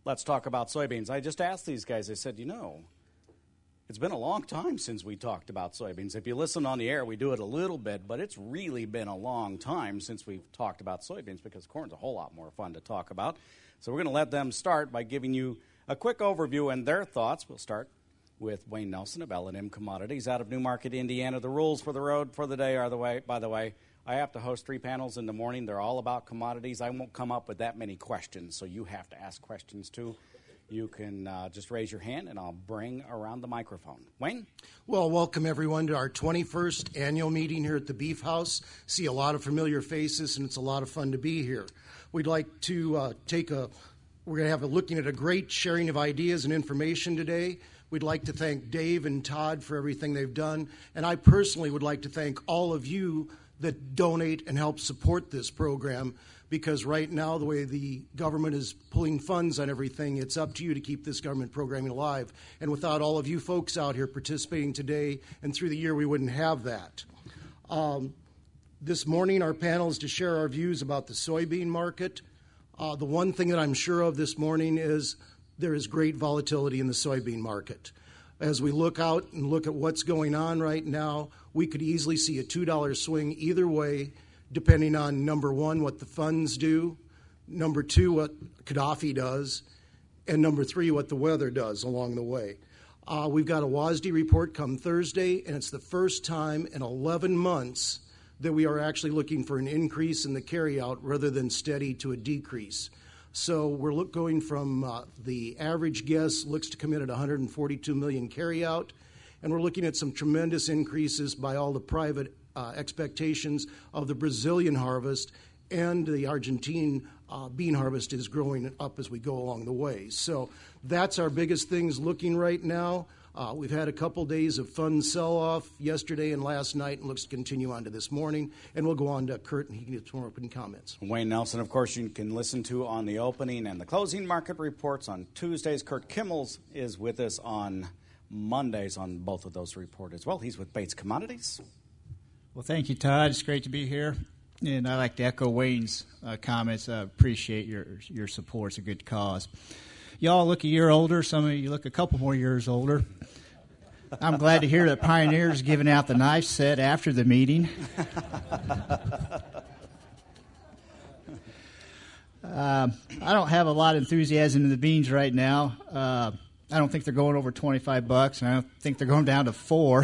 Let's talk about soybeans. I just asked these guys, I said, it's been a long time since we talked about soybeans. If you listen on the air, we do it a little bit, but it's really been a long time since we've talked about soybeans because corn's a whole lot more fun to talk about. So we're going to let them start by giving you a quick overview and their thoughts. We'll start with Wayne Nelson of L&M Commodities out of Newmarket, Indiana. The rules for the road for the day are by the way, I have to host 3 panels in the morning. They're all about commodities. I won't come up with that many questions, so you have to ask questions too. You can just raise your hand, and I'll bring around the microphone. Wayne? Well, welcome everyone to our 21st annual meeting here at the Beef House. See a lot of familiar faces, and it's a lot of fun to be here. We'd like to we're going to have looking at a great sharing of ideas and information today. We'd like to thank Dave and Todd for everything they've done, and I personally would like to thank all of you that donate and help support this program, because right now the way the government is pulling funds on everything, it's up to you to keep this government programming alive. And without all of you folks out here participating today and through the year, we wouldn't have that. This morning our panel is to share our views about the soybean market. The one thing that I'm sure of this morning is there is great volatility in the soybean market. As we look out and look at what's going on right now, we could easily see a $2 swing either way, depending on, number one, what the funds do, number two, what Gaddafi does, and number three, what the weather does along the way. We've got a WASDE report come Thursday, and it's the first time in 11 months that we are actually looking for an increase in the carryout rather than steady to a decrease. So we're going from the average guess looks to come in at 142 million carryout, and we're looking at some tremendous increases by all the private expectations of the Brazilian harvest, and the Argentine bean harvest is growing up as we go along the way. So that's our biggest things looking right now. We've had a couple days of fun sell-off yesterday and last night, and looks to continue on to this morning. And we'll go on to Kurt, and he can get some more opening comments. Wayne Nelson, of course, you can listen to on the opening and the closing market reports on Tuesdays. Kurt Kimmels is with us on Mondays on both of those reports as well. He's with Bates Commodities. Well, thank you, Todd. It's great to be here. And I'd like to echo Wayne's comments. I appreciate your support. It's a good cause. Y'all look a year older. Some of you look a couple more years older. I'm glad to hear that Pioneer's giving out the knife set after the meeting. I don't have a lot of enthusiasm in the beans right now. I don't think they're going over $25, and I don't think they're going down to $4.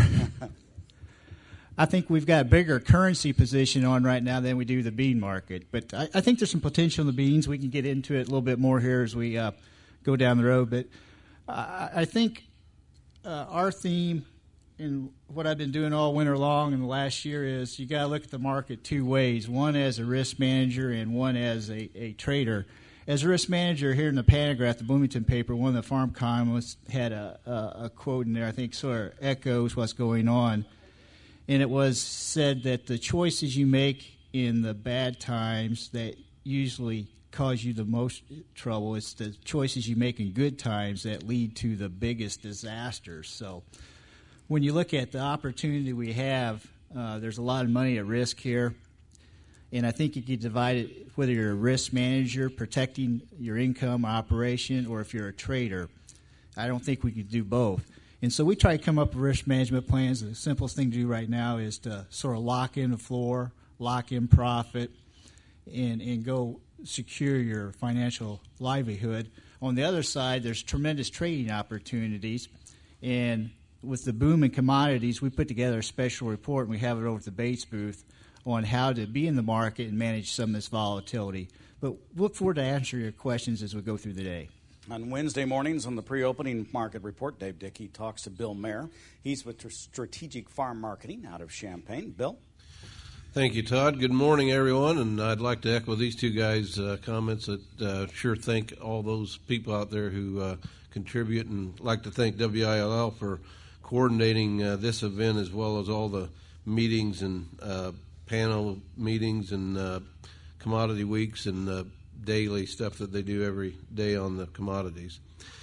I think we've got a bigger currency position on right now than we do the bean market. But I think there's some potential in the beans. We can get into it a little bit more here as we go down the road. But I think our theme and what I've been doing all winter long in the last year is you got to look at the market two ways, one as a risk manager and one as a trader. As a risk manager here in the Panagraph, the Bloomington paper, one of the farm columnists had a quote in there I think sort of echoes what's going on. And it was said that the choices you make in the bad times that usually cause you the most trouble, it's the choices you make in good times that lead to the biggest disasters. So when you look at the opportunity we have, there's a lot of money at risk here. And I think you can divide it, whether you're a risk manager protecting your income operation or if you're a trader. I don't think we could do both. And so we try to come up with risk management plans. The simplest thing to do right now is to sort of lock in the floor, lock in profit, and go secure your financial livelihood. On the other side, there's tremendous trading opportunities. And with the boom in commodities, we put together a special report, and we have it over at the Bates booth, on how to be in the market and manage some of this volatility. But look forward to answering your questions as we go through the day. On Wednesday mornings on the pre-opening market report, Dave Dickey talks to Bill Mayer. He's with Strategic Farm Marketing out of Champaign. Bill? Thank you, Todd. Good morning, everyone. And I'd like to echo these two guys' comments. Sure thank all those people out there who contribute, and like to thank WILL for coordinating this event as well as all the meetings and panel meetings and commodity weeks and daily stuff that they do every day on the commodities.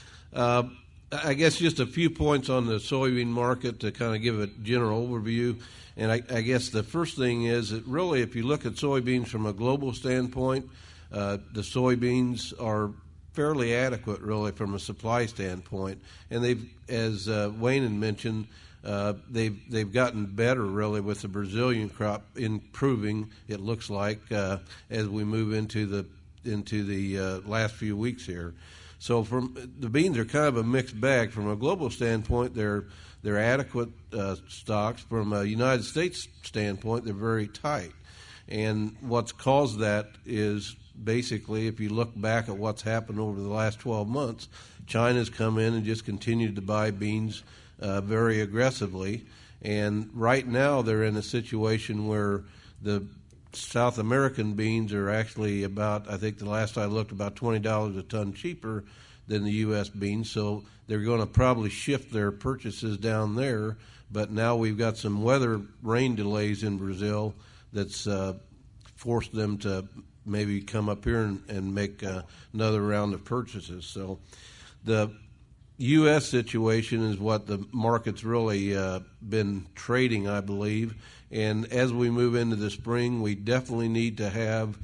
I guess just a few points on the soybean market to kind of give a general overview. And I guess the first thing is that really if you look at soybeans from a global standpoint, the soybeans are fairly adequate, really, from a supply standpoint. And they've, as Wayne had mentioned, they've gotten better, really, with the Brazilian crop improving. It looks like as we move into the last few weeks here. So from the beans are kind of a mixed bag. From a global standpoint, they're adequate stocks. From a United States standpoint, they're very tight. And what's caused that is basically, if you look back at what's happened over the last 12 months, China's come in and just continued to buy beans very aggressively. And right now they're in a situation where the South American beans are actually about, I think the last I looked, about $20 a ton cheaper than the U.S. beans. So they're going to probably shift their purchases down there. But now we've got some weather rain delays in Brazil that's forced them to maybe come up here and make another round of purchases. So the U.S. situation is what the market's really been trading, I believe. And as we move into the spring, we definitely need to have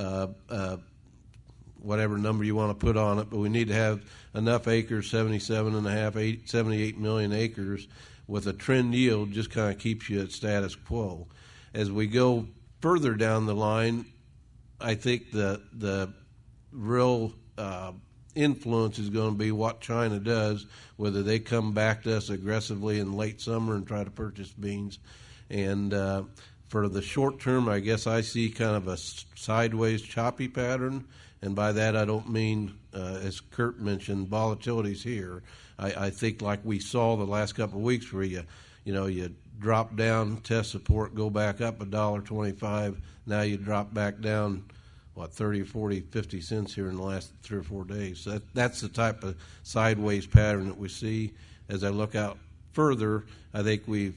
whatever number you want to put on it, but we need to have enough acres, 78 million acres, with a trend yield just kind of keeps you at status quo. As we go further down the line, I think the real influence is going to be what China does, whether they come back to us aggressively in late summer and try to purchase beans. And for the short term, I guess I see kind of a sideways choppy pattern. And by that, I don't mean, as Kurt mentioned, volatility's here. I think like we saw the last couple of weeks where you drop down, test support, go back up $1.25. Now you drop back down, 30, 40, 50 cents here in the last 3 or 4 days. So that's the type of sideways pattern that we see. As I look out further, I think we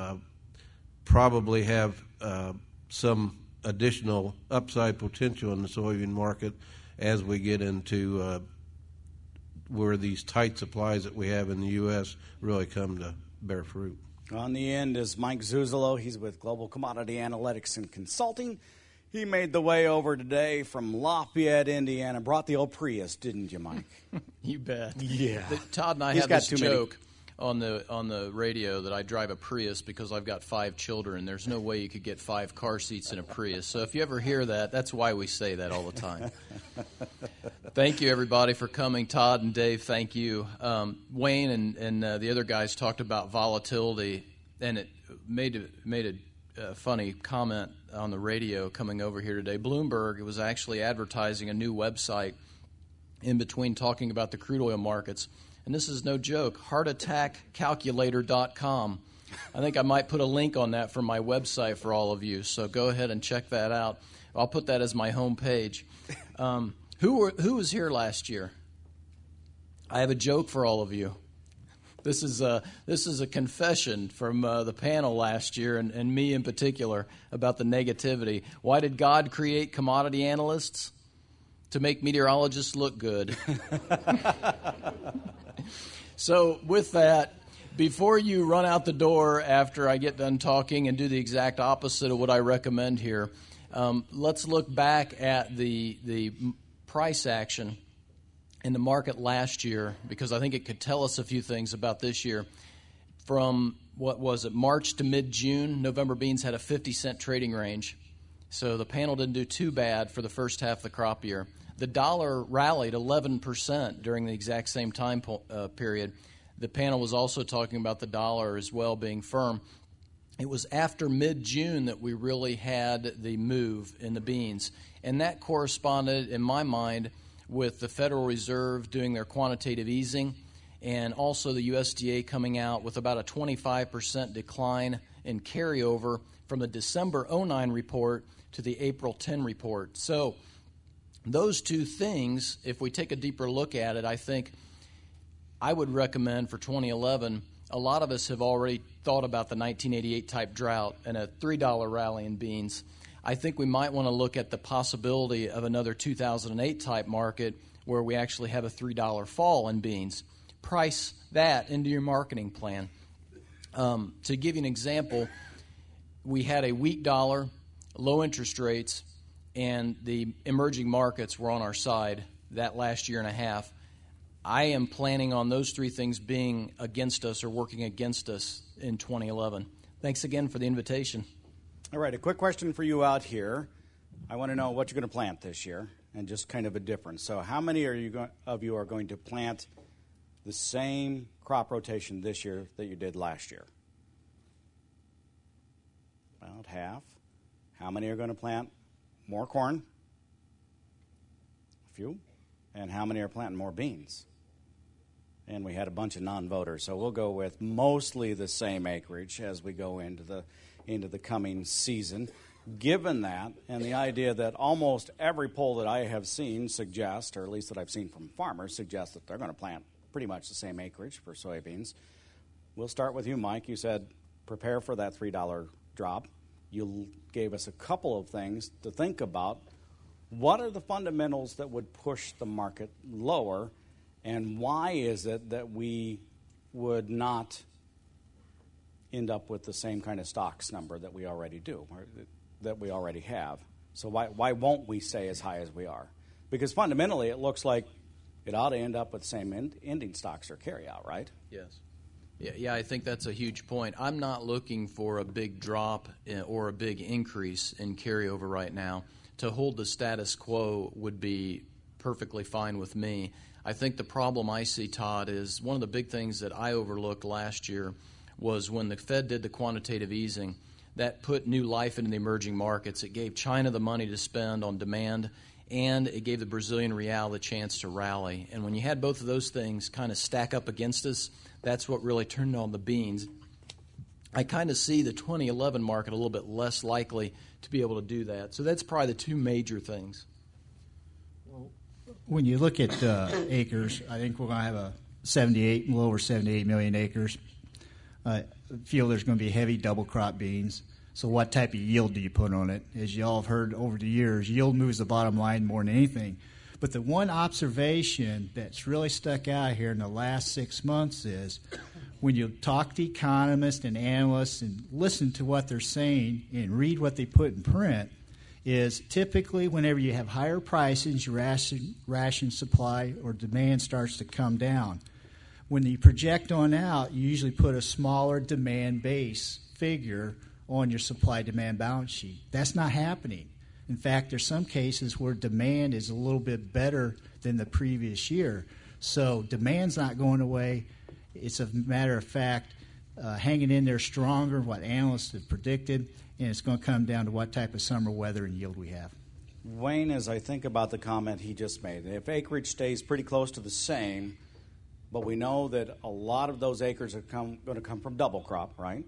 probably have some additional upside potential in the soybean market as we get into where these tight supplies that we have in the U.S. really come to bear fruit. On the end is Mike Zuzolo. He's with Global Commodity Analytics and Consulting. He made the way over today from Lafayette, Indiana. Brought the old Prius, didn't you, Mike? You bet. Yeah. Todd and I had this joke on the radio that I drive a Prius because I've got 5 children. There's no way you could get 5 car seats in a Prius. So if you ever hear that, that's why we say that all the time. Thank you, everybody, for coming. Todd and Dave, thank you. Wayne and the other guys talked about volatility, and it made a funny comment on the radio coming over here today. Bloomberg was actually advertising a new website in between talking about the crude oil markets. And this is no joke, heartattackcalculator.com. I think I might put a link on that for my website for all of you, so go ahead and check that out. I'll put that as my home page. Who was here last year? I have a joke for all of you. This is a confession from the panel last year, and me in particular, about the negativity. Why did God create commodity analysts? To make meteorologists look good. So with that, before you run out the door after I get done talking and do the exact opposite of what I recommend here, let's look back at the price action in the market last year, because I think it could tell us a few things about this year. From, March to mid-June, November beans had a 50-cent trading range. So the panel didn't do too bad for the first half of the crop year. The dollar rallied 11% during the exact same time period. The panel was also talking about the dollar as well being firm. It was after mid-June that we really had the move in the beans. And that corresponded, in my mind, with the Federal Reserve doing their quantitative easing, and also the USDA coming out with about a 25% decline in carryover from the December 09 report to the April 10 report. So those two things, if we take a deeper look at it, I think I would recommend for 2011, a lot of us have already thought about the 1988 type drought and a $3 rally in beans. I think we might want to look at the possibility of another 2008 type market where we actually have a $3 fall in beans. Price that into your marketing plan. To give you an example, we had a weak dollar, low interest rates, and the emerging markets were on our side that last year and a half. I am planning on those three things being against us or working against us in 2011. Thanks again for the invitation. All right, a quick question for you out here. I want to know what you're going to plant this year and just kind of a difference. So how many of you are going to plant the same crop rotation this year that you did last year? About half. How many are going to plant more corn? A few. And how many are planting more beans? And we had a bunch of non-voters, so we'll go with mostly the same acreage as we go into the coming season. Given that, and the idea that almost every poll that I have seen suggests, or at least that I've seen from farmers, suggests that they're going to plant pretty much the same acreage for soybeans. We'll start with you, Mike. You said prepare for that $3 drop. You gave us a couple of things to think about. What are the fundamentals that would push the market lower? And why is it that we would not end up with the same kind of stocks number that we already do, or that we already have? So why won't we stay as high as we are? Because fundamentally it looks like it ought to end up with the same ending stocks or carryout, right? Yes. Yeah, I think that's a huge point. I'm not looking for a big drop or a big increase in carryover right now. To hold the status quo would be perfectly fine with me. I think the problem I see, Todd, is one of the big things that I overlooked last year was when the Fed did the quantitative easing, that put new life into the emerging markets. It gave China the money to spend on demand, and it gave the Brazilian real the chance to rally. And when you had both of those things kind of stack up against us, that's what really turned on the beans. I kind of see the 2011 market a little bit less likely to be able to do that. So that's probably the two major things. When you look at acres, I think we're going to have a little over 78 million acres. I feel there's going to be heavy double crop beans. So what type of yield do you put on it? As you all have heard over the years, yield moves the bottom line more than anything. But the one observation that's really stuck out here in the last 6 months is when you talk to economists and analysts and listen to what they're saying and read what they put in print, is typically whenever you have higher prices, your ration supply or demand starts to come down. When you project on out, you usually put a smaller demand base figure on your supply-demand balance sheet. That's not happening. In fact, there's some cases where demand is a little bit better than the previous year. So demand's not going away. It's a matter of fact hanging in there stronger than what analysts have predicted, and it's going to come down to what type of summer weather and yield we have. Wayne, as I think about the comment he just made, if acreage stays pretty close to the same, but we know that a lot of those acres are going to come from double crop, right?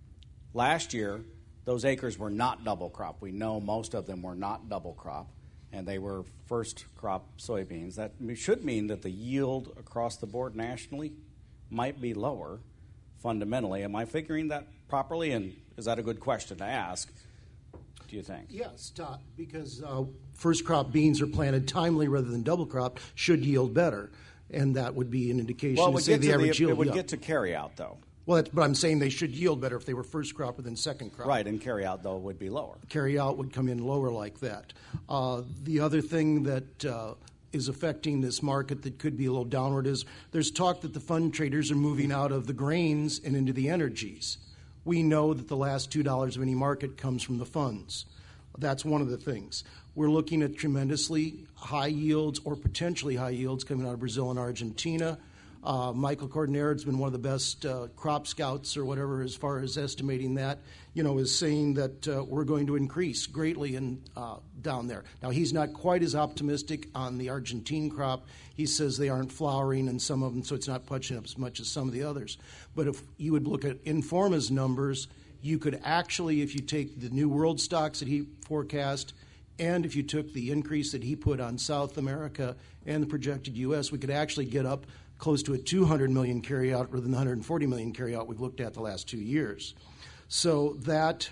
Last year, those acres were not double crop. We know most of them were not double crop, and they were first crop soybeans. That should mean that the yield across the board nationally might be lower fundamentally. Am I figuring that properly, and is that a good question to ask, do you think? Yes, Todd, because first crop beans are planted timely rather than double crop should yield better, and that would be an indication to say the average yield. It would get to carry out, though. Well, but I'm saying they should yield better if they were first crop rather than second crop. Right, and carry out, though, would be lower. Carry out would come in lower like that. The other thing that is affecting this market that could be a little downward is there's talk that the fund traders are moving out of the grains and into the energies. We know that the last $2 of any market comes from the funds. That's one of the things. We're looking at tremendously high yields or potentially high yields coming out of Brazil and Argentina. Michael Cordonera has been one of the best crop scouts or whatever as far as estimating that, is saying that we're going to increase greatly down there. Now, he's not quite as optimistic on the Argentine crop. He says they aren't flowering in some of them, so it's not punching up as much as some of the others. But if you would look at Informa's numbers, you could actually, if you take the New World stocks that he forecast and if you took the increase that he put on South America and the projected U.S., we could actually get up close to a 200 million carryout rather than the 140 million carryout we've looked at the last 2 years. So that,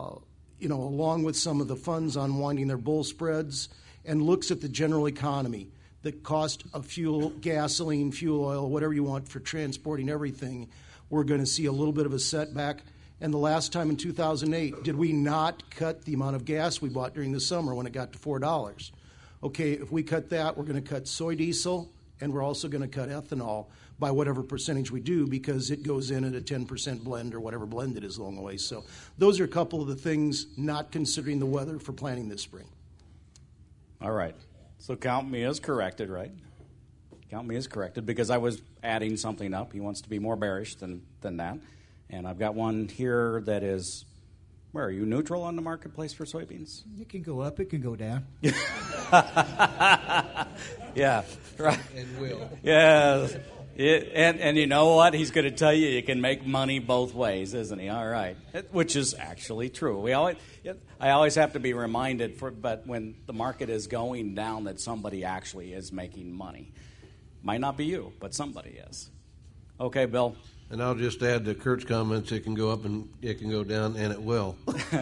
along with some of the funds unwinding their bull spreads and looks at the general economy, the cost of fuel, gasoline, fuel oil, whatever you want for transporting everything, we're going to see a little bit of a setback. And the last time in 2008, did we not cut the amount of gas we bought during the summer when it got to $4? okay, if we cut that, we're going to cut soy diesel, and we're also going to cut ethanol by whatever percentage we do, because it goes in at a 10% blend or whatever blend it is along the way. So those are a couple of the things, not considering the weather, for planting this spring. All right. So count me as corrected, right? Count me as corrected, because I was adding something up. He wants to be more bearish than that. And I've got one here that is, where are you, neutral on the marketplace for soybeans? It can go up, it can go down. Yeah, right. And will. Yeah. And you know what? He's going to tell you can make money both ways, isn't he? All right. Which is actually true. I always have to be reminded, but when the market is going down, that somebody actually is making money. Might not be you, but somebody is. Okay, Bill. And I'll just add to Kurt's comments, it can go up and it can go down, and it will.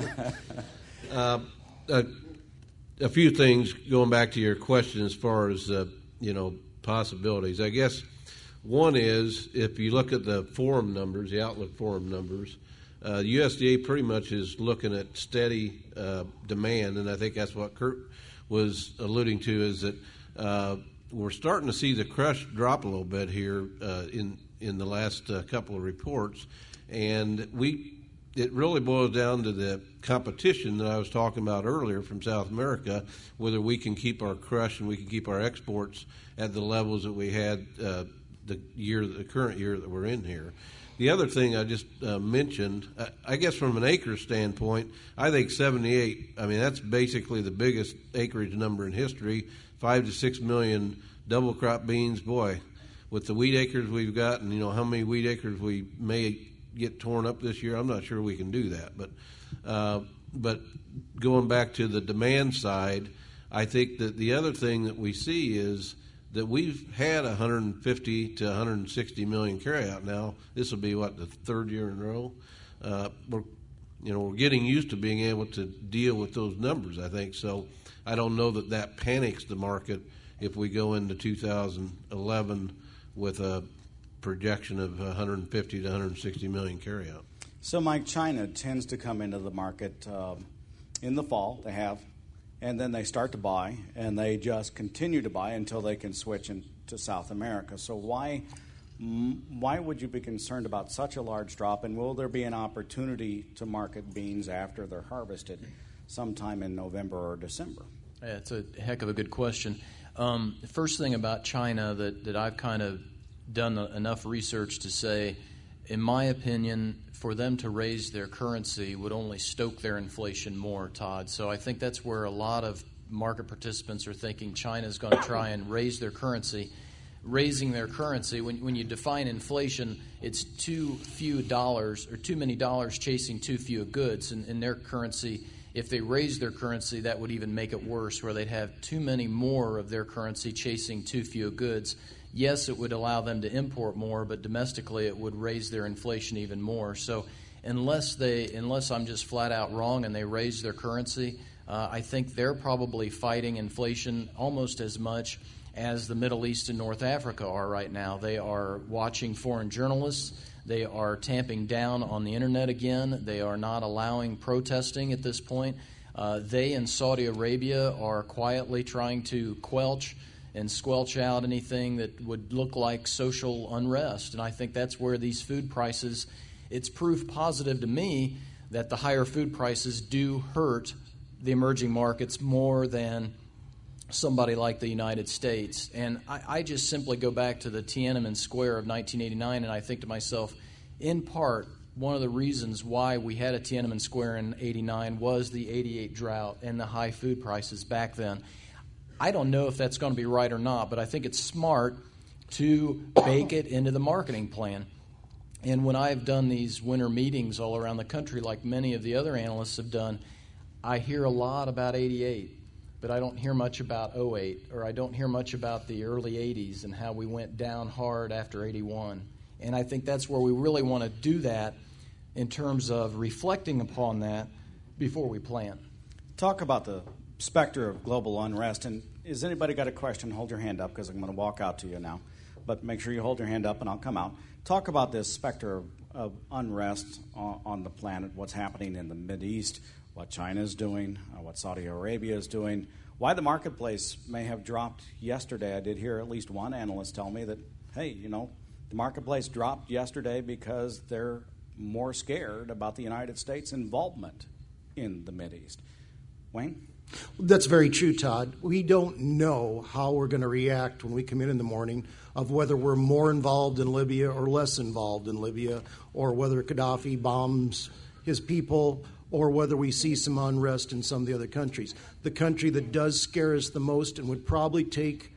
A few things going back to your question as far as, possibilities. I guess one is, if you look at the forum numbers, the Outlook forum numbers, USDA pretty much is looking at steady demand, and I think that's what Kurt was alluding to, is that we're starting to see the crush drop a little bit here in the last couple of reports, and it really boils down to the competition that I was talking about earlier from South America, whether we can keep our crush and we can keep our exports at the levels that we had the current year that we're in here. The other thing I just mentioned, I guess from an acre standpoint, I think 78, that's basically the biggest acreage number in history, 5 to 6 million double crop beans. Boy, with the wheat acres we've got, and how many wheat acres we may get torn up this year, I'm not sure we can do that. But going back to the demand side, I think that the other thing that we see is that we've had 150 to 160 million carryout now. This will be the third year in a row. We're getting used to being able to deal with those numbers, I think. So I don't know that panics the market if we go into 2011 with a projection of 150 to 160 million carryout. So, Mike, China tends to come into the market in the fall. They have. And then they start to buy, and they just continue to buy until they can switch into South America. So why would you be concerned about such a large drop, and will there be an opportunity to market beans after they're harvested sometime in November or December? Yeah, it's a heck of a good question. The first thing about China that I've kind of done enough research to say, in my opinion, for them to raise their currency would only stoke their inflation more, Todd. So I think that's where a lot of market participants are thinking China's going to try and raise their currency. Raising their currency, when you define inflation, it's too few dollars or too many dollars chasing too few goods. In their currency, if they raise their currency, that would even make it worse, where they'd have too many more of their currency chasing too few goods. Yes, it would allow them to import more, but domestically it would raise their inflation even more. So unless I'm just flat out wrong and they raise their currency, I think they're probably fighting inflation almost as much as the Middle East and North Africa are right now. They are watching foreign journalists. They are tamping down on the internet again. They are not allowing protesting at this point. They in Saudi Arabia are quietly trying to quelch and squelch out anything that would look like social unrest. And I think that's where these food prices, it's proof positive to me that the higher food prices do hurt the emerging markets more than somebody like the United States. And I just simply go back to the Tiananmen Square of 1989, and I think to myself, in part, one of the reasons why we had a Tiananmen Square in 89 was the 88 drought and the high food prices back then. I don't know if that's going to be right or not, but I think it's smart to bake it into the marketing plan. And when I've done these winter meetings all around the country, like many of the other analysts have done, I hear a lot about 88, but I don't hear much about 08, or I don't hear much about the early 80s and how we went down hard after 81. And I think that's where we really want to do that in terms of reflecting upon that before we plan. Talk about the specter of global unrest. And has anybody got a question? Hold your hand up, because I'm going to walk out to you now. But make sure you hold your hand up and I'll come out. Talk about this specter of unrest on the planet, what's happening in the Mideast, what China is doing, what Saudi Arabia is doing. Why the marketplace may have dropped yesterday, I did hear at least one analyst tell me that, hey, the marketplace dropped yesterday because they're more scared about the United States' involvement in the Mideast. Wayne? That's very true, Todd. We don't know how we're going to react when we come in the morning of whether we're more involved in Libya or less involved in Libya, or whether Gaddafi bombs his people, or whether we see some unrest in some of the other countries. The country that does scare us the most and would probably take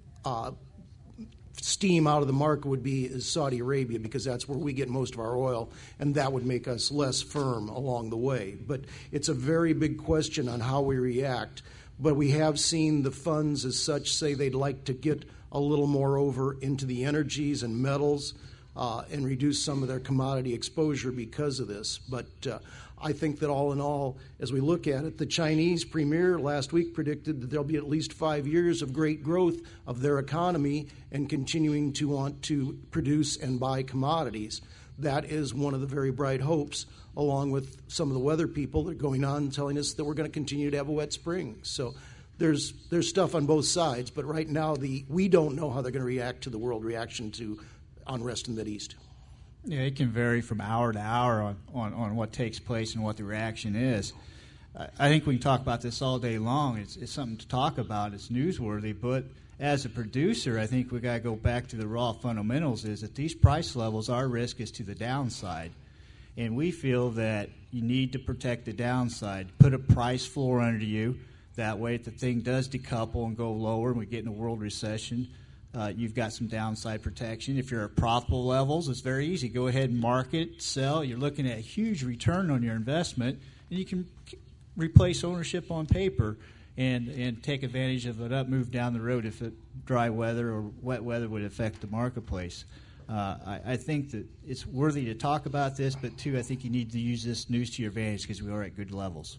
steam out of the market is Saudi Arabia, because that's where we get most of our oil, and that would make us less firm along the way. But it's a very big question on how we react. But we have seen the funds as such say they'd like to get a little more over into the energies and metals and reduce some of their commodity exposure because of this. But I think that all in all, as we look at it, the Chinese premier last week predicted that there'll be at least 5 years of great growth of their economy and continuing to want to produce and buy commodities. That is one of the very bright hopes, along with some of the weather people that are going on telling us that we're going to continue to have a wet spring. So there's stuff on both sides, but right now we don't know how they're going to react to the world reaction to unrest in the Mideast. Yeah, it can vary from hour to hour on what takes place and what the reaction is. I think we can talk about this all day long. It's something to talk about. It's newsworthy. But as a producer, I think we got to go back to the raw fundamentals, is that these price levels, our risk is to the downside. And we feel that you need to protect the downside. Put a price floor under you. That way, if the thing does decouple and go lower and we get in a world recession, you've got some downside protection. If you're at profitable levels, it's very easy. Go ahead and market, sell. You're looking at a huge return on your investment, and you can replace ownership on paper and take advantage of an up move down the road if dry weather or wet weather would affect the marketplace. I think that it's worthy to talk about this, but, too, I think you need to use this news to your advantage because we are at good levels.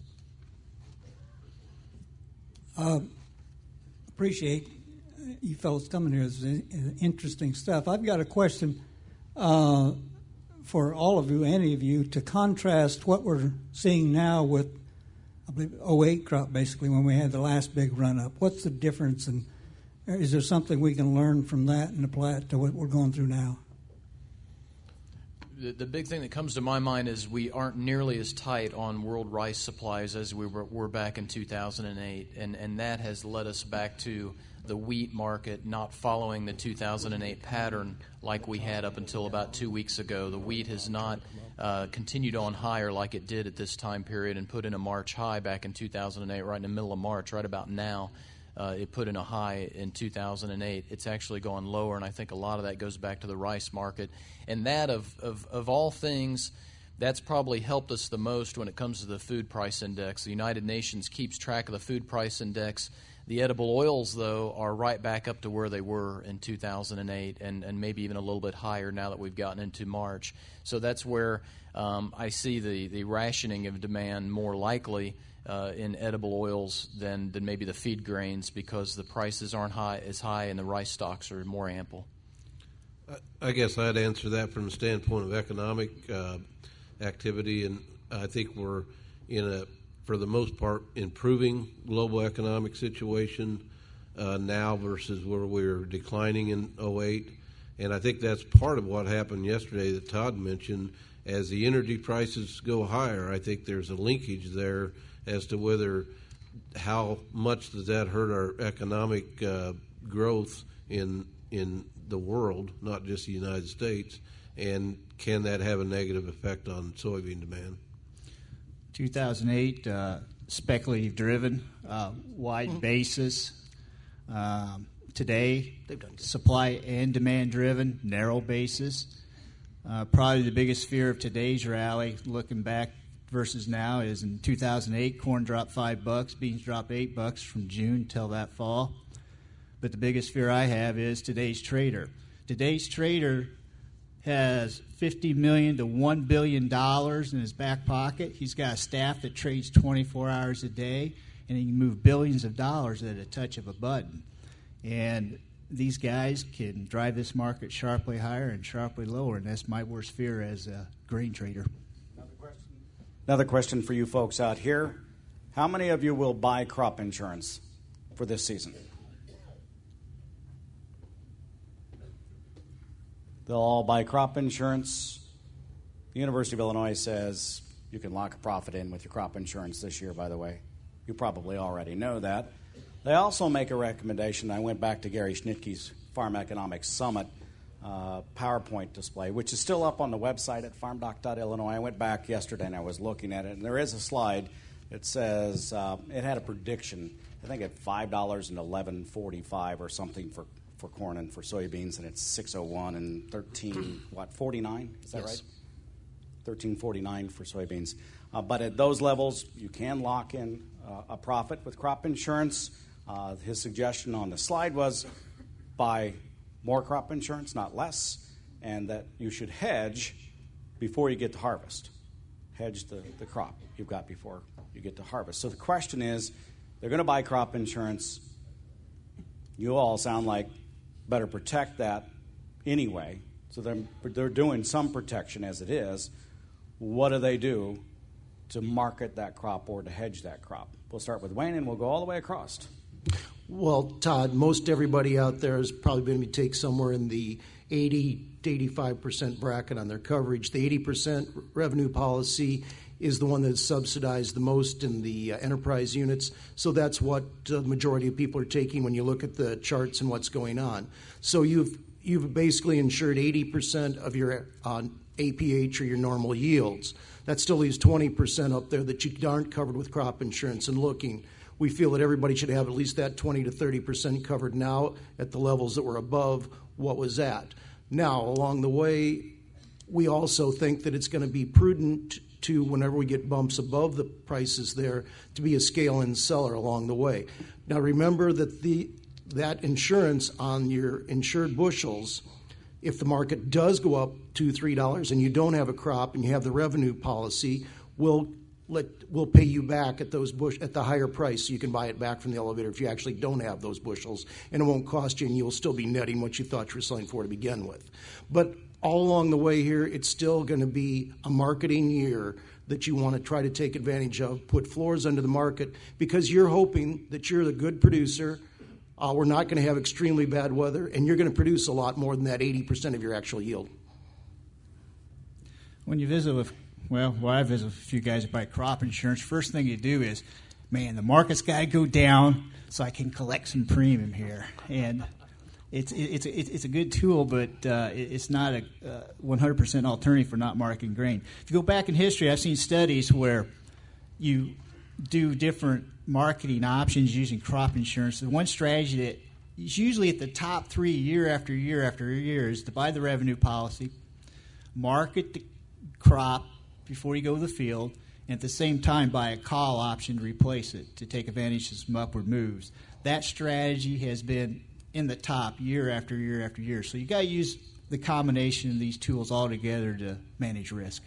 Appreciate you fellows coming here. It's interesting stuff. I've got a question for all of you, any of you, to contrast what we're seeing now with, I believe, 08 crop, basically, when we had the last big run-up. What's the difference, and is there something we can learn from that and apply it to what we're going through now? The big thing that comes to my mind is we aren't nearly as tight on world rice supplies as we were back in 2008, and that has led us back to the wheat market not following the 2008 pattern like we had up until about 2 weeks ago. The wheat has not continued on higher like it did at this time period and put in a March high back in 2008, right in the middle of March, right about now. It put in a high in 2008. It's actually gone lower, and I think a lot of that goes back to the rice market. And that, of all things, that's probably helped us the most when it comes to the food price index. The United Nations keeps track of the food price index. The edible oils, though, are right back up to where they were in 2008 and maybe even a little bit higher now that we've gotten into March. So that's where I see the rationing of demand more likely in edible oils than maybe the feed grains, because the prices aren't as high and the rice stocks are more ample. I guess I'd answer that from the standpoint of economic activity, and I think we're for the most part, improving global economic situation now versus where we were declining in 08. And I think that's part of what happened yesterday that Todd mentioned. As the energy prices go higher, I think there's a linkage there as to how much does that hurt our economic growth in the world, not just the United States, and can that have a negative effect on soybean demand? 2008, speculative driven, wide basis. Today, supply and demand driven, narrow basis. Probably the biggest fear of today's rally, looking back versus now, is in 2008, corn dropped $5, beans dropped $8 from June till that fall. But the biggest fear I have is today's trader. Today's trader has $50 million to $1 billion in his back pocket. He's got a staff that trades 24 hours a day, and he can move billions of dollars at a touch of a button. And these guys can drive this market sharply higher and sharply lower, and that's my worst fear as a grain trader. Another question for you folks out here. How many of you will buy crop insurance? for this season. They'll all buy crop insurance. The University of Illinois says you can lock a profit in with your crop insurance this year, by the way. You probably already know that. They also make a recommendation. I went back to Gary Schnitke's Farm Economics Summit PowerPoint display, which is still up on the website at farmdoc.illinois. I went back yesterday and I was looking at it, and there is a slide that says it had a prediction, I think at $5.1145 or something for corn and for soybeans, and it's 601 and 13.49? Is that right? 13.49 for soybeans. But at those levels, you can lock in a profit with crop insurance. His suggestion on the slide was buy more crop insurance, not less, and that you should hedge before you get to harvest. Hedge the crop you've got before you get to harvest. So the question is, they're going to buy crop insurance. You all sound like better protect that anyway. So they're doing some protection as it is. What do they do to market that crop or to hedge that crop? We'll start with Wayne, and we'll go all the way across. Well, Todd, most everybody out there is probably going to take somewhere in the 80 to 85% bracket on their coverage. The 80% revenue policy is the one that's subsidized the most in the enterprise units. So that's what the majority of people are taking when you look at the charts and what's going on. So you've basically insured 80% of your APH or your normal yields. That still leaves 20% up there that you aren't covered with crop insurance. And looking, we feel that everybody should have at least that 20 to 30% covered now at the levels that were above what was at. Now, along the way, we also think that it's going to be prudent to, whenever we get bumps above the prices there, to be a scale-in seller along the way. Now, remember that that insurance on your insured bushels, if the market does go up $2, $3 and you don't have a crop and you have the revenue policy, will pay you back at at the higher price, so you can buy it back from the elevator if you actually don't have those bushels, and it won't cost you, and you'll still be netting what you thought you were selling for to begin with. But all along the way here, it's still going to be a marketing year that you want to try to take advantage of, put floors under the market, because you're hoping that you're the good producer. We're not going to have extremely bad weather, and you're going to produce a lot more than that 80% of your actual yield. When you visit with, I visit with a few guys that buy crop insurance, first thing you do is, man, the market's got to go down so I can collect some premium here. And it's a good tool, but it's not a 100% alternative for not marketing grain. If you go back in history, I've seen studies where you do different marketing options using crop insurance. The one strategy that is usually at the top three year after year after year is to buy the revenue policy, market the crop before you go to the field, and at the same time buy a call option to replace it to take advantage of some upward moves. That strategy has been in the top year after year after year. So you got to use the combination of these tools all together to manage risk.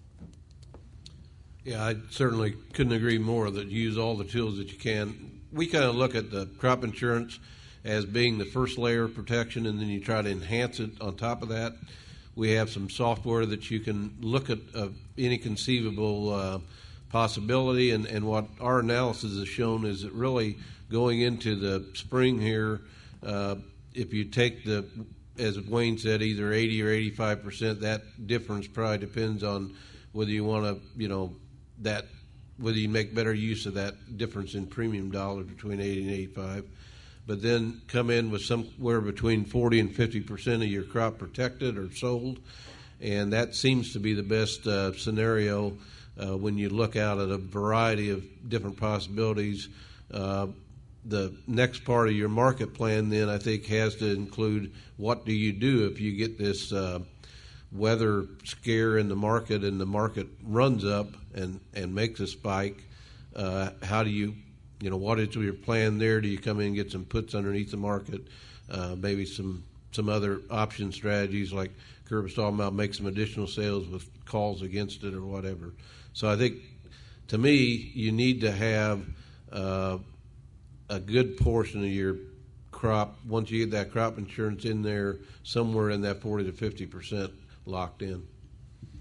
Yeah, I certainly couldn't agree more that you use all the tools that you can. We kind of look at the crop insurance as being the first layer of protection, and then you try to enhance it on top of that. We have some software that you can look at any conceivable possibility, and what our analysis has shown is that really going into the spring here, if you take as Wayne said, either 80 or 85%, that difference probably depends on whether you want to, whether you make better use of that difference in premium dollars between 80 and 85. But then come in with somewhere between 40 and 50% of your crop protected or sold, and that seems to be the best scenario when you look out at a variety of different possibilities. The next part of your market plan then I think has to include what do you do if you get this weather scare in the market and the market runs up and makes a spike. How do you what is your plan there? Do you come in and get some puts underneath the market? Maybe some other option strategies like Kurt was talking about, make some additional sales with calls against it or whatever. So I think, to me, you need to have a good portion of your crop, once you get that crop insurance in there, somewhere in that 40 to 50% locked in.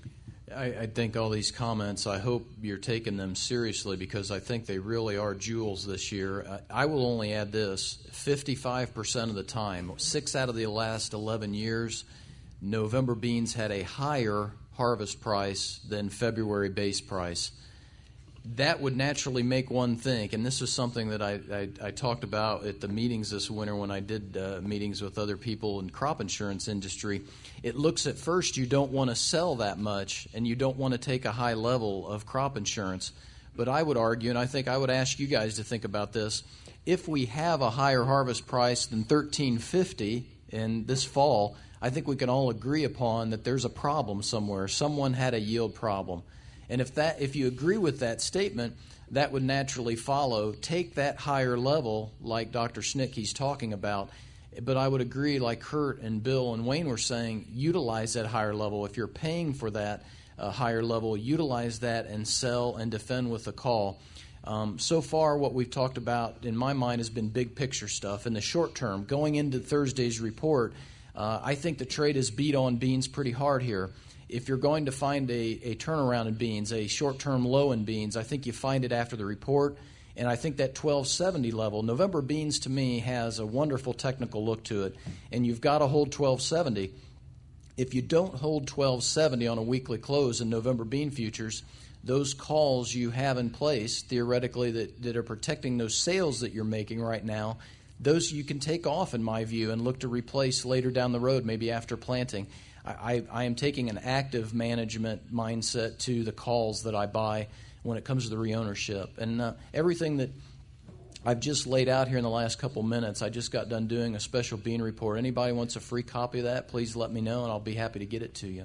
I think all these comments, I hope you're taking them seriously because I think they really are jewels this year. I will only add this, 55% of the time, 6 out of the last 11 years, November beans had a higher harvest price than February base price. That would naturally make one think, and this is something that I talked about at the meetings this winter when I did meetings with other people in crop insurance industry. It looks at first you don't want to sell that much and you don't want to take a high level of crop insurance. But I would argue, and I think I would ask you guys to think about this, if we have a higher harvest price than $13.50 in this fall, I think we can all agree upon that there's a problem somewhere. Someone had a yield problem. And if you agree with that statement, that would naturally follow. Take that higher level, like Dr. Schnick talking about. But I would agree, like Kurt and Bill and Wayne were saying, utilize that higher level. If you're paying for that higher level, utilize that and sell and defend with a call. So far, what we've talked about, in my mind, has been big picture stuff. In the short term, going into Thursday's report, I think the trade is beat on beans pretty hard here. If you're going to find a turnaround in beans, a short-term low in beans, I think you find it after the report. And I think that 1270 level, November beans to me has a wonderful technical look to it. And you've got to hold 1270. If you don't hold 1270 on a weekly close in November bean futures, those calls you have in place, theoretically, that are protecting those sales that you're making right now, those you can take off, in my view, and look to replace later down the road, maybe after planting. I am taking an active management mindset to the calls that I buy when it comes to the reownership. And everything that I've just laid out here in the last couple minutes, I just got done doing a special bean report. Anybody wants a free copy of that, please let me know, and I'll be happy to get it to you.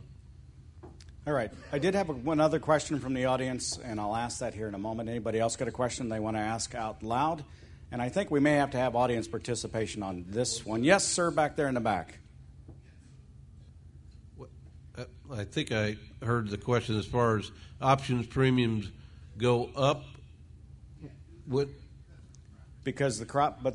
All right. I did have one other question from the audience, and I'll ask that here in a moment. Anybody else got a question they want to ask out loud? And I think we may have to have audience participation on this one. Yes, sir, back there in the back. I think I heard the question as far as options premiums go up. What? Because the crop,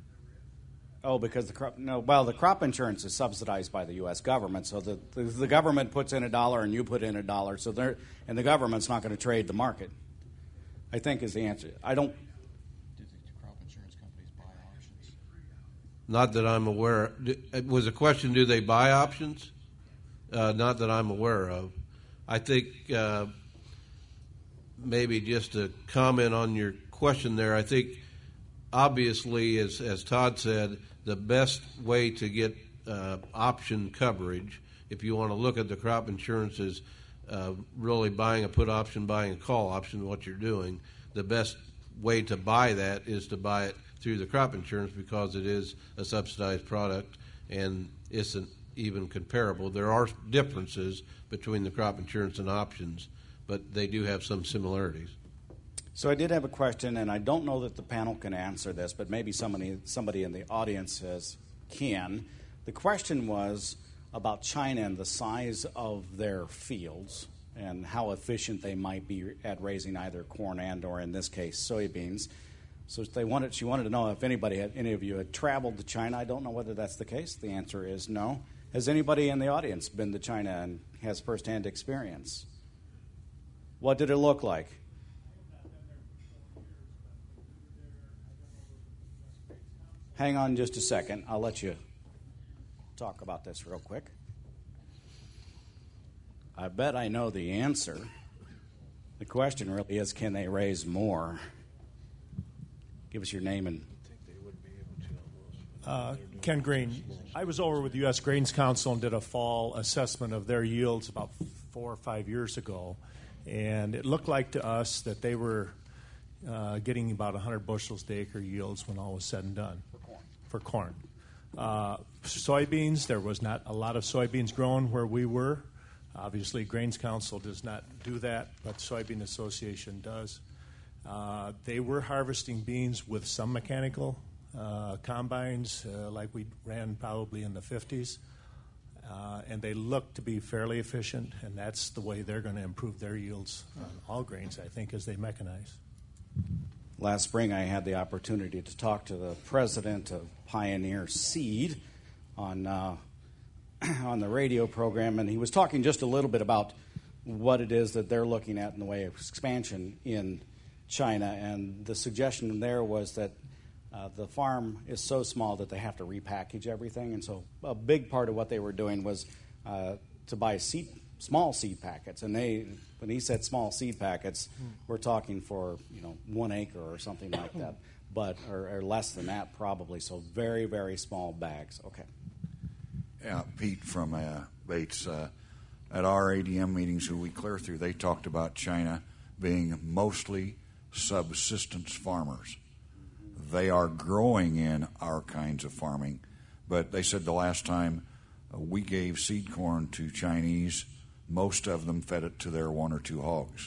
the crop insurance is subsidized by the U.S. government. So the government puts in $1 and you put in $1. So and the government's not going to trade the market, I think is the answer. I don't. Do the crop insurance companies buy options? Not that I'm aware. Was the question, do they buy options? Not that I'm aware of. I think maybe just to comment on your question there, I think obviously, as Todd said, the best way to get option coverage, if you want to look at the crop insurance, is really buying a put option, buying a call option, what you're doing. The best way to buy that is to buy it through the crop insurance because it is a subsidized product and isn't even comparable. There are differences between the crop insurance and options, but they do have some similarities. So I did have a question, and I don't know that the panel can answer this, but maybe somebody in the audience can. The question was about China and the size of their fields and how efficient they might be at raising either corn and, or in this case, soybeans. So she wanted to know if any of you had traveled to China. I don't know whether that's the case. The answer is no. Has anybody in the audience been to China and has firsthand experience? What did it look like? Hang on just a second. I'll let you talk about this real quick. I bet I know the answer. The question really is, can they raise more? Give us your name and... Ken Green. I was over with the U.S. Grains Council and did a fall assessment of their yields about 4 or 5 years ago, and it looked like to us that they were getting about 100 bushels to acre yields when all was said and done. For corn. Soybeans, there was not a lot of soybeans grown where we were. Obviously, Grains Council does not do that, but Soybean Association does. They were harvesting beans with some mechanical combines, like we ran probably in the 50s, and they look to be fairly efficient, and that's the way they're going to improve their yields on all grains, I think, as they mechanize. Last spring, I had the opportunity to talk to the president of Pioneer Seed on the radio program, and he was talking just a little bit about what it is that they're looking at in the way of expansion in China. And the suggestion there was that the farm is so small that they have to repackage everything. And so a big part of what they were doing was to buy small seed packets. And when he said small seed packets, we're talking for 1 acre or something like that, but or less than that probably. So very, very small bags. Okay. Yeah, Pete from Bates. At our ADM meetings who we clear through, they talked about China being mostly subsistence farmers. They are growing in our kinds of farming, but they said the last time we gave seed corn to Chinese, most of them fed it to their 1 or 2 hogs.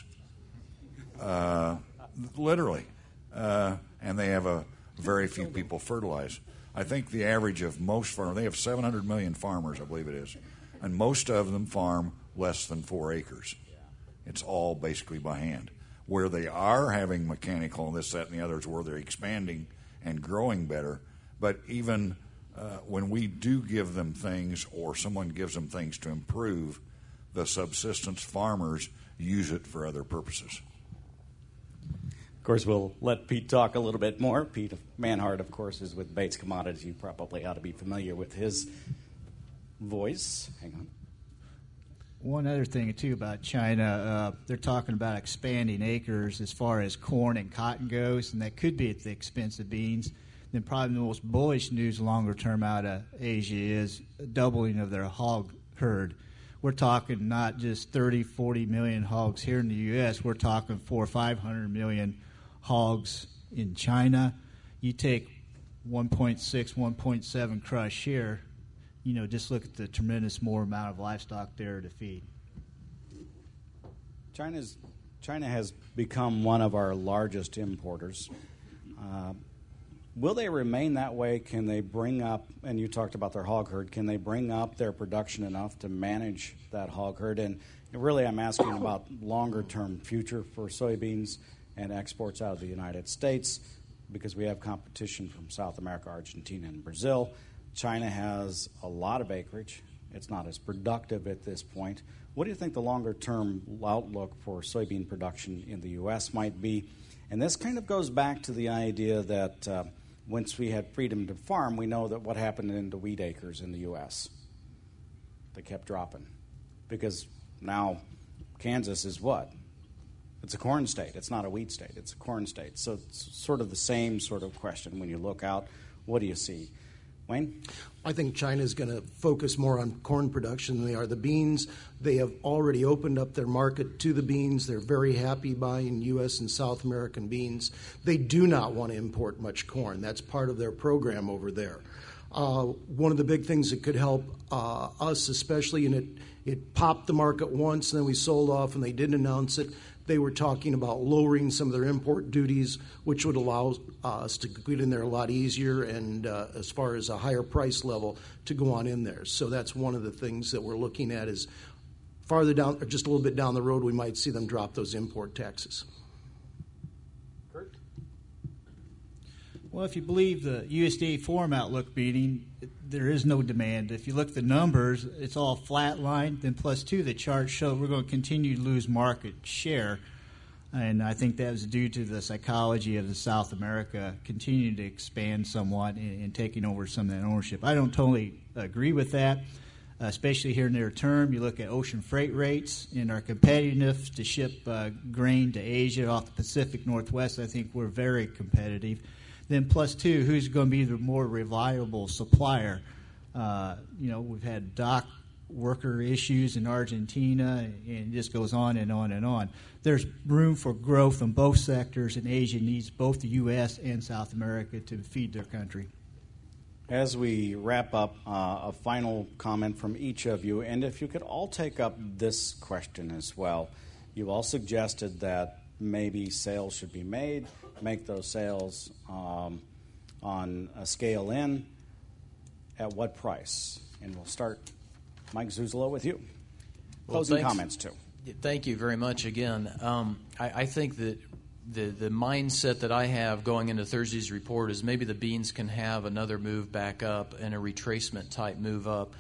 Literally. And they have very few people fertilize. I think the average of most farmers, they have 700 million farmers, I believe it is, and most of them farm less than 4 acres. It's all basically by hand. Where they are having mechanical and this, that, and the others, where they're expanding and growing better. But even when we do give them things or someone gives them things to improve, the subsistence farmers use it for other purposes. Of course, we'll let Pete talk a little bit more. Pete Manhart, of course, is with Bates Commodities. You probably ought to be familiar with his voice. Hang on. One other thing, too, about China, they're talking about expanding acres as far as corn and cotton goes, and that could be at the expense of beans. Then probably the most bullish news longer term out of Asia is a doubling of their hog herd. We're talking not just 30, 40 million hogs here in the U.S., we're talking 400 or 500 million hogs in China. You take 1.6, 1.7 crush here, just look at the tremendous more amount of livestock there to feed. China has become one of our largest importers. Will they remain that way? Can they bring up, and you talked about their hog herd, can they bring up their production enough to manage that hog herd? And really I'm asking about longer-term future for soybeans and exports out of the United States, because we have competition from South America, Argentina, and Brazil. China has a lot of acreage. It's not as productive at this point. What do you think the longer-term outlook for soybean production in the U.S. might be? And this kind of goes back to the idea that once we had freedom to farm, we know that what happened in the wheat acres in the U.S. They kept dropping, because now Kansas is what? It's a corn state. It's not a wheat state. It's a corn state. So it's sort of the same sort of question. When you look out, what do you see? Wayne? I think China's going to focus more on corn production than they are the beans. They have already opened up their market to the beans. They're very happy buying U.S. and South American beans. They do not want to import much corn. That's part of their program over there. One of the big things that could help us especially, and it popped the market once and then we sold off and they didn't announce it, they were talking about lowering some of their import duties, which would allow us to get in there a lot easier and as far as a higher price level to go on in there. So that's one of the things that we're looking at is farther down, or just a little bit down the road, we might see them drop those import taxes. Kurt? Well, if you believe the USDA Forum Outlook meeting, there is no demand. If you look at the numbers, it's all flatlined. Then plus two, the charts show we're going to continue to lose market share. And I think that was due to the psychology of the South America continuing to expand somewhat and taking over some of that ownership. I don't totally agree with that, especially here near term. You look at ocean freight rates and our competitiveness to ship grain to Asia off the Pacific Northwest. I think we're very competitive. Then plus two, who's going to be the more reliable supplier? We've had dock worker issues in Argentina, and it just goes on and on and on. There's room for growth in both sectors, and Asia needs both the U.S. and South America to feed their country. As we wrap up, a final comment from each of you, and if you could all take up this question as well. You all suggested that maybe sales should be made, make those sales on a scale in. At what price? And we'll start, Mike Zuzolo, with you. Closing comments, too. Thank you very much again. I think that the mindset that I have going into Thursday's report is maybe the beans can have another move back up and a retracement type move up.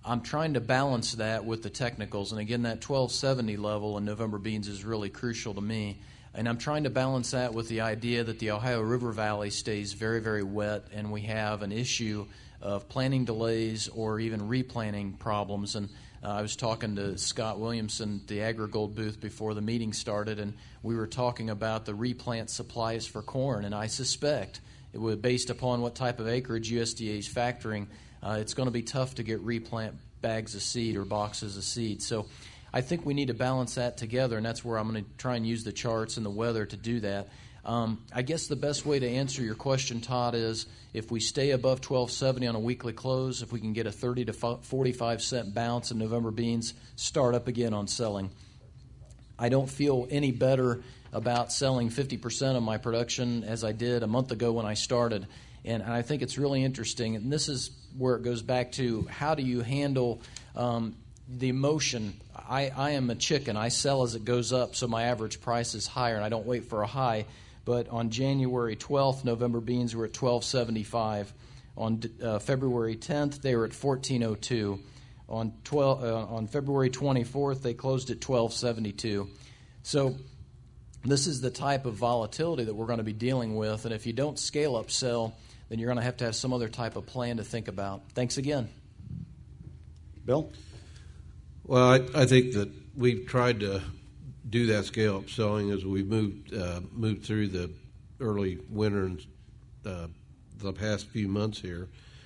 I'm trying to balance that with the technicals. And again, that 1270 level in November beans is really crucial to me. And I'm trying to balance that with the idea that the Ohio River Valley stays very, very wet, and we have an issue of planting delays or even replanting problems. And I was talking to Scott Williamson at the AgriGold booth before the meeting started, and we were talking about the replant supplies for corn. And I suspect, based upon what type of acreage USDA is factoring, it's going to be tough to get replant bags of seed or boxes of seed. So I think we need to balance that together, and that's where I'm going to try and use the charts and the weather to do that. I guess the best way to answer your question, Todd, is if we stay above 1270 on a weekly close, if we can get a 30 to 45 cent bounce in November beans, start up again on selling. I don't feel any better about selling 50% of my production as I did a month ago when I started. And I think it's really interesting, and this is where it goes back to how do you handle the emotion. I am a chicken. I sell as it goes up, so my average price is higher, and I don't wait for a high. But on January 12th, November beans were at $12.75. On February 10th, they were at $14.02. On February 24th, they closed at $12.72. So this is the type of volatility that we're going to be dealing with, and if you don't scale up sell, then you're going to have some other type of plan to think about. Thanks again. Bill? Well, I think that we've tried to do that scale up selling as we moved through the early winter and the past few months here,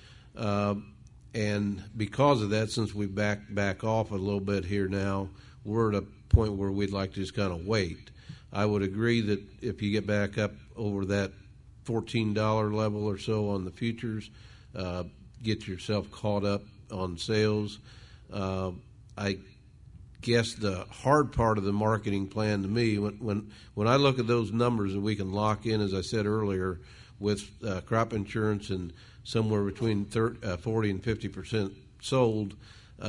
and because of that, since we back off a little bit here now, we're at a point where we'd like to just kind of wait. I would agree that if you get back up over that $14 level or so on the futures, get yourself caught up on sales. I guess the hard part of the marketing plan to me, when I look at those numbers that we can lock in, as I said earlier, with crop insurance and somewhere between 40 and 50% sold,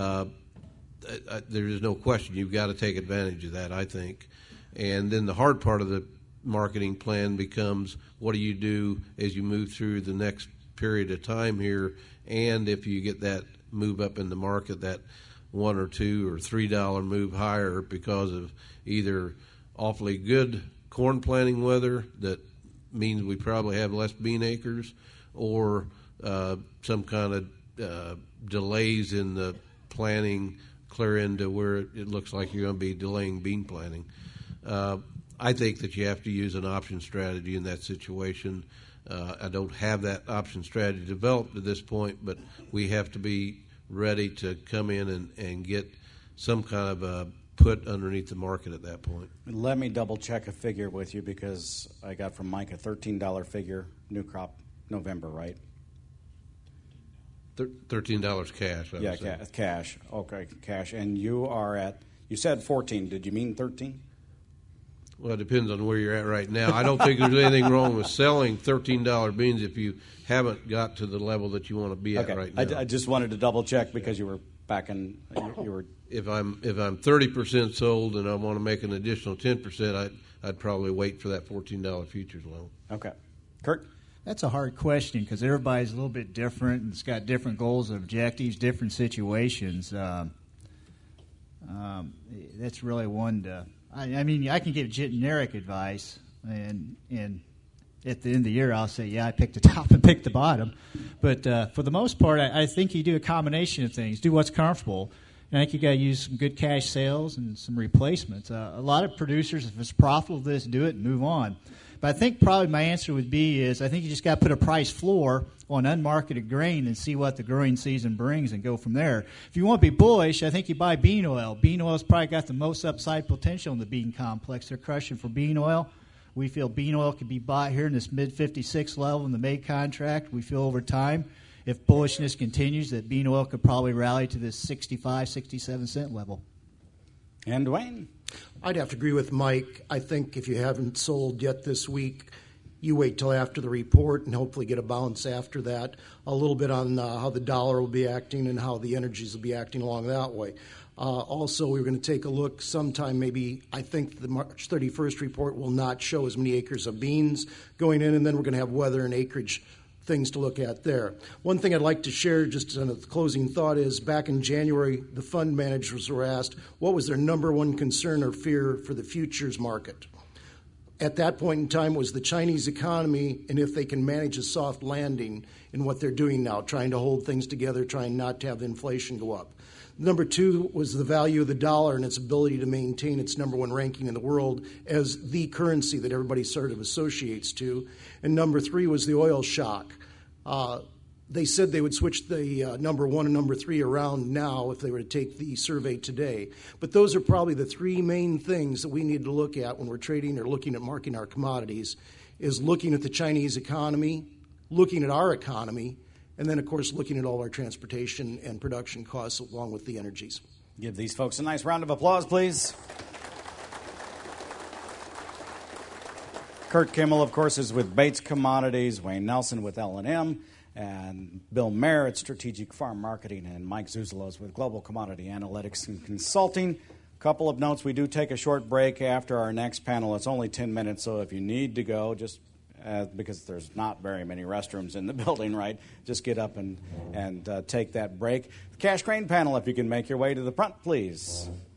there is no question you've got to take advantage of that, I think. And then the hard part of the marketing plan becomes what do you do as you move through the next period of time here, and if you get that move up in the market, that $1 or $2 or $3 move higher because of either awfully good corn planting weather that means we probably have less bean acres, or some kind of delays in the planting clear into where it looks like you're going to be delaying bean planting. I think that you have to use an option strategy in that situation. I don't have that option strategy developed at this point, but we have to be ready to come in and get some kind of a put underneath the market at that point. Let me double check a figure with you, because I got from Mike a $13 figure, new crop November, right? $13 cash. Yeah, cash. Okay, cash. And you said 14. Did you mean 13? Well, it depends on where you're at right now. I don't think there's anything wrong with selling $13 beans if you haven't got to the level that you want to be at right now. I just wanted to double check because you were back in. You were. If I'm 30% sold and I want to make an additional 10%, I'd probably wait for that $14 futures loan. Okay, Kurt. That's a hard question because everybody's a little bit different and it's got different goals and objectives, different situations. That's really one to. I mean, I can give generic advice, and at the end of the year, I'll say, yeah, I picked the top and picked the bottom. But for the most part, I think you do a combination of things. Do what's comfortable. And I think you got to use some good cash sales and some replacements. A lot of producers, if it's profitable, just do it and move on. But I think probably my answer would be is I think you just got to put a price floor on unmarketed grain and see what the growing season brings and go from there. If you want to be bullish, I think you buy bean oil. Bean oil's probably got the most upside potential in the bean complex. They're crushing for bean oil. We feel bean oil could be bought here in this mid-56 level in the May contract. We feel over time, if bullishness continues, that bean oil could probably rally to this 65, 67 cent level. And Dwayne? I'd have to agree with Mike. I think if you haven't sold yet this week, you wait till after the report and hopefully get a bounce after that, a little bit on how the dollar will be acting and how the energies will be acting along that way. Also, we're going to take a look sometime, maybe I think the March 31st report will not show as many acres of beans going in, and then we're going to have weather and acreage things to look at there. One thing I'd like to share just on a closing thought is back in January, the fund managers were asked what was their number one concern or fear for the futures market. At that point in time was the Chinese economy and if they can manage a soft landing in what they're doing now, trying to hold things together, trying not to have inflation go up. Number two was the value of the dollar and its ability to maintain its number one ranking in the world as the currency that everybody sort of associates to. And number three was the oil shock. They said they would switch the number one and number three around now if they were to take the survey today. But those are probably the three main things that we need to look at when we're trading or looking at marking our commodities, is looking at the Chinese economy, looking at our economy, and then, of course, looking at all our transportation and production costs along with the energies. Give these folks a nice round of applause, please. Kurt Kimmel, of course, is with Bates Commodities, Wayne Nelson with L&M, and Bill Mayer at Strategic Farm Marketing, and Mike Zuzalos with Global Commodity Analytics and Consulting. A couple of notes. We do take a short break after our next panel. It's only 10 minutes, so if you need to go, just because there's not very many restrooms in the building, right? Just get up and take that break. The Cash Crane panel, if you can make your way to the front, please.